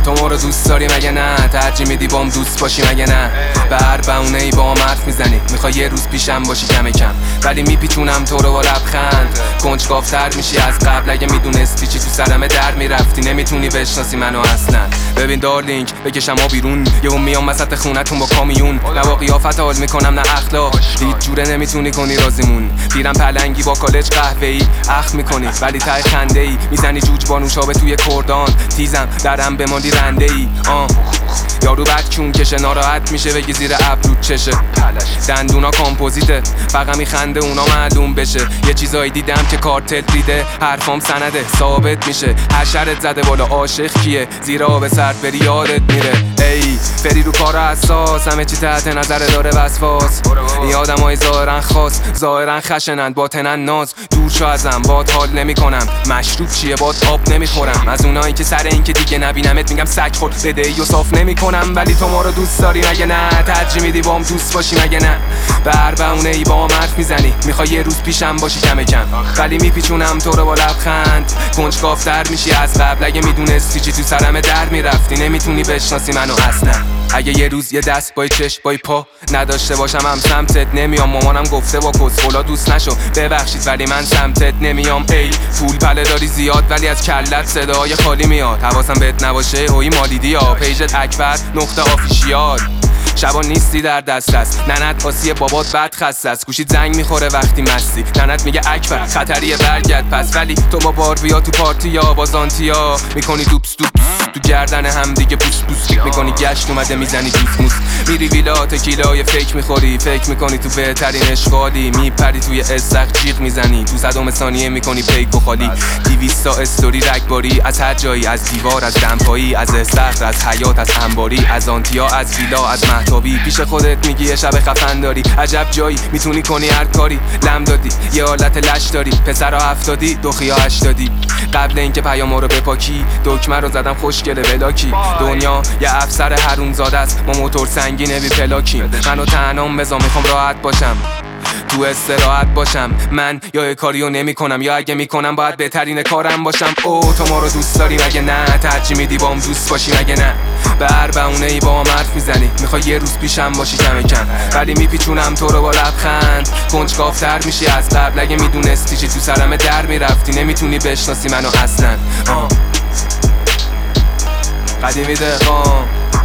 تو ما رو دوست داری مگه نه؟ ترجیح میدی بام دوست باشی مگه نه؟ به هر بهونه ای با هم حرف میزنی، میخوای یه روز پیشم باشی کم کم، ولی میپیچونم تو رو با لبخند. کنجکاوتر میشی از قبل، اگه میدونستی چی تو سرمه در میرفتی نمیتونی بشناسی منو اصلا. ببین دارلینگ بکشم ما بیرون، یهو میام وسط خونتون با کامیون، نه با قیافت حال میکنم نه اخلاق، هیچ جوره نمیتونی کنی رازیمون. پیرم پلنگی با کالج قهوه‌ای اخ میکنی ولی ته خنده‌ای، میزنی جوج با نوشابه توی کردان، تیزم درم بمالی رنده‌ای. یارو بد کون کشه ناراحت میشه بگی زیر ابرود چشه، دندونا کامپوزیته فقط میخنده اونا معلوم بشه. یه چیزایی دیدم که کارتل ریده، حرفام سنده ثابت میشه. حشرت زده بالا عاشق کیه؟ زیر آب سرد بری یادت میره. ای فری رو کار اساس، همه چی تحت نظر داره وسواس. این آدمای ظاهرن خاص ظاهرن خشنن باطنن ناز. دور شو ازم باد حال نمیکنم، مشروب چیه باد آب نمیخورم. از اونایی که سر این که دیگه نبینمت میگم سگ خورد بدهی و صاف نمیکنم. ولی تو ما رو دوست داری مگه نه؟ ترجیح میدی بام دوست باشی مگه نه؟ به هر بهونه ای با هم حرف میزنی، میخوای یه روز پیشم باشی کم کم، ولی میپیچونم تو رو با لبخند. کنجکاوتر میشی از قبل، اگه میدونستی چی تو سرمه در میرفتی نمیتونی بشناسی منو اصلا. اگه یه روز یه دست بای چشم بای پا نداشته باشم هم سمتت نمیام. مامانم گفته با کسخلا دوست نشو ببخشید ولی من سمتت نمیام. ای پول پله داری زیاد ولی از کلت صدای خالی میاد. حواسم بهت نباشه هوی مالیدی یا پیجت اکبر نقطه آفیشیال. شبا نیستی در دست است، ننت آسی بابات بد خسته است. گوشید زنگ میخوره وقتی مستی، ننت میگه اکبر خطریه برگرد پس. ولی تو با باربیا تو پارتی یا با زانتیا میکنی دوپس دوپس تو گردن هم دیگه بوس بوس میکنی. گشت اومده میزنی دوست موس، میری ویلا تکیلای فیک میخوری، فکر میکنی تو بهترین اشغالی. میپری توی استخ جیغ میزنی، تو صدام ثانیه میکنی پیک و خالی. 200 تا استوری رگباری از هر جایی، از دیوار از دمپایی از استخر از حیات از انباری از آنتیا از ویلا از مهتابی. پیش خودت میگی یه شب خفن داری، عجب جایی میتونی کنی هر کاری. لم دادی یه حالت لش داری، پسرا 70 دخیا 80. قبل اینکه پیامو رو بپاکی دکمه رو زدم خوشگله بلاکی. دنیا یه افسر حرومزاده است، ما موتور سنگینه بی پلاکیم. منو تنهام بذار میخوام راحت باشم تو استراحت باشم. من یا یه کاریو نمی کنم یا اگه میکنم باید بهترین کارم باشم. او تو ما رو دوست داری مگه نه؟ ترجیح میدی بام دوست باشی مگه نه؟ به هر بهونه ای با هم حرف میزنی، میخوای یه روز پیشم باشی کم کم، ولی میپیچونم تو رو با لبخند. کنجکاوتر میشی از قبل، اگه میدونستی چی تو سرمه در میرفتی نمیتونی بشناسی منو اصلا. قدیمی دقام